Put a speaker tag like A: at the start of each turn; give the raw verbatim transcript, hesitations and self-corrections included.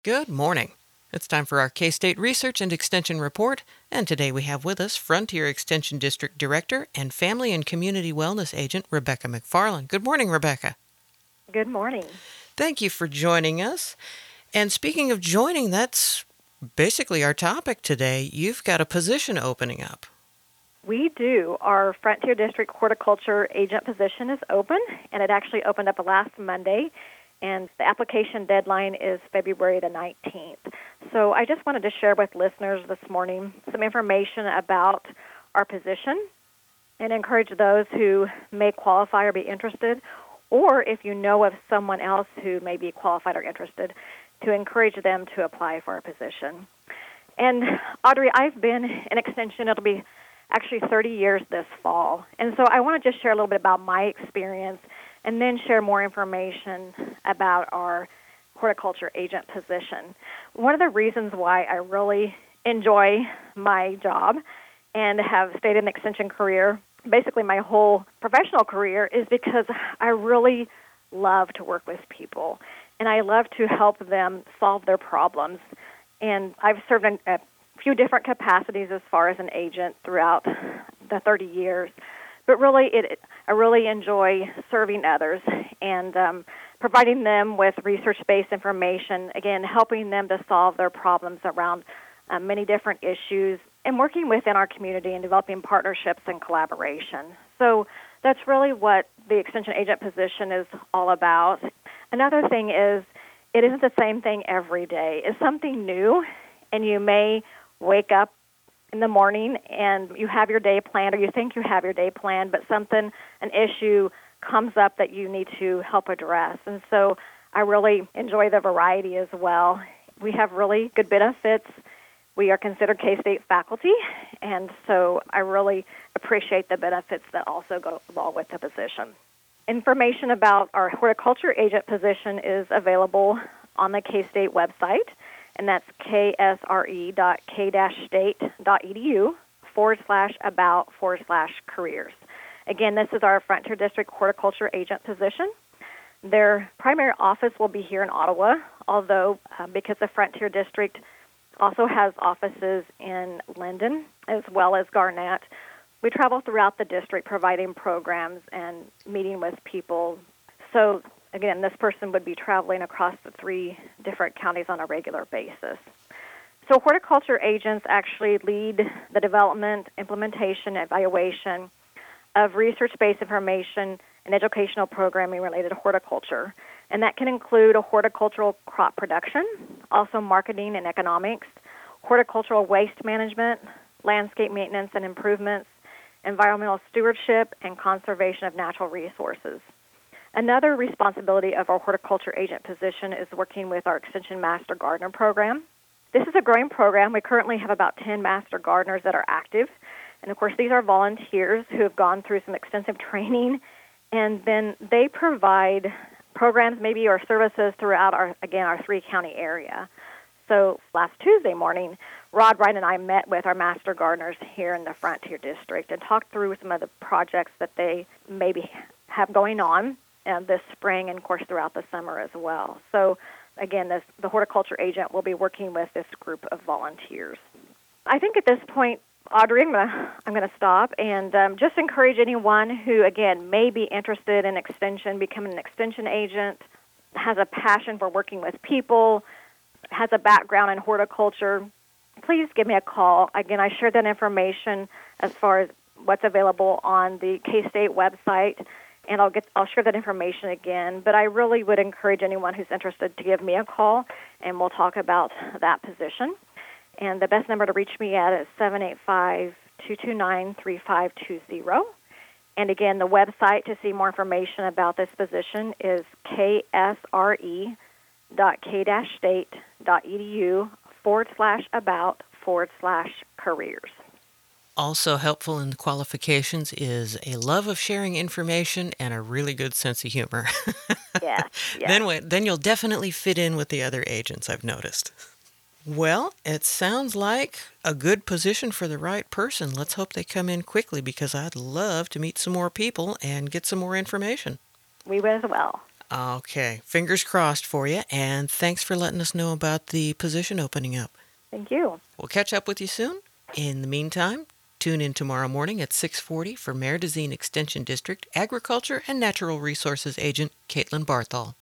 A: Good morning. It's time for our K-State Research and Extension Report, and today we have with us Frontier Extension District Director and Family and Community Wellness Agent Rebecca McFarland. Good morning, Rebecca.
B: Good morning.
A: Thank you for joining us. And speaking of joining, that's basically our topic today. You've got a position opening up.
B: We do. Our Frontier District Horticulture Agent position is open, and it actually opened up last Monday, and the application deadline is February the nineteenth. So I just wanted to share with listeners this morning some information about our position and encourage those who may qualify or be interested, or if you know of someone else who may be qualified or interested, to encourage them to apply for our position. And Audrey, I've been in Extension, it'll be actually thirty years this fall. And so I want to just share a little bit about my experience and then share more information about our horticulture agent position. One of the reasons why I really enjoy my job and have stayed in the extension career, basically my whole professional career, is because I really love to work with people, and I love to help them solve their problems. And I've served in a few different capacities as far as an agent throughout the thirty years. But really, it, I really enjoy serving others and um, providing them with research-based information, again, helping them to solve their problems around uh, many different issues, and working within our community and developing partnerships and collaboration. So that's really what the extension agent position is all about. Another thing is it isn't the same thing every day. It's something new, and you may wake up in the morning and you have your day planned, or you think you have your day planned, but something, an issue comes up that you need to help address. And so I really enjoy the variety as well. We have really good benefits. We are considered K-State faculty, and so I really appreciate the benefits that also go along with the position. Information about our horticulture agent position is available on the K-State website, and that's ksre.k-state.edu forward slash about forward slash careers. Again, this is our Frontier District Horticulture Agent position. Their primary office will be here in Ottawa, although uh, because the Frontier District also has offices in Linden as well as Garnett, we travel throughout the district providing programs and meeting with people. So again, this person would be traveling across the three different counties on a regular basis. So horticulture agents actually lead the development, implementation, evaluation of research-based information and educational programming related to horticulture. And that can include a horticultural crop production, also marketing and economics, horticultural waste management, landscape maintenance and improvements, environmental stewardship, and conservation of natural resources. Another responsibility of our horticulture agent position is working with our Extension Master Gardener program. This is a growing program. We currently have about ten Master Gardeners that are active. And, of course, these are volunteers who have gone through some extensive training, and then they provide programs maybe or services throughout, our again, our three-county area. So last Tuesday morning, Rod Wright and I met with our Master Gardeners here in the Frontier District and talked through some of the projects that they maybe have going on and this spring and, of course, throughout the summer as well. So, again, this, the horticulture agent will be working with this group of volunteers. I think at this point, Audrey, I'm going to I'm gonna stop and um, just encourage anyone who, again, may be interested in extension, becoming an extension agent, has a passion for working with people, has a background in horticulture, please give me a call. Again, I shared that information as far as what's available on the K-State website, and I'll get I'll share that information again. But I really would encourage anyone who's interested to give me a call, and we'll talk about that position. And the best number to reach me at is seven eight five, two two nine, three five two zero. And again, the website to see more information about this position is ksre.k-state.edu forward slash about forward slash careers.
A: Also helpful in the qualifications is a love of sharing information and a really good sense of humor.
B: Yeah, yeah.
A: Then, then you'll definitely fit in with the other agents, I've noticed. Well, it sounds like a good position for the right person. Let's hope they come in quickly because I'd love to meet some more people and get some more information.
B: We will as well.
A: Okay, fingers crossed for you, and thanks for letting us know about the position opening up.
B: Thank you.
A: We'll catch up with you soon. In the meantime, tune in tomorrow morning at six forty for Mare Dizine Extension District Agriculture and Natural Resources Agent Caitlin Barthol.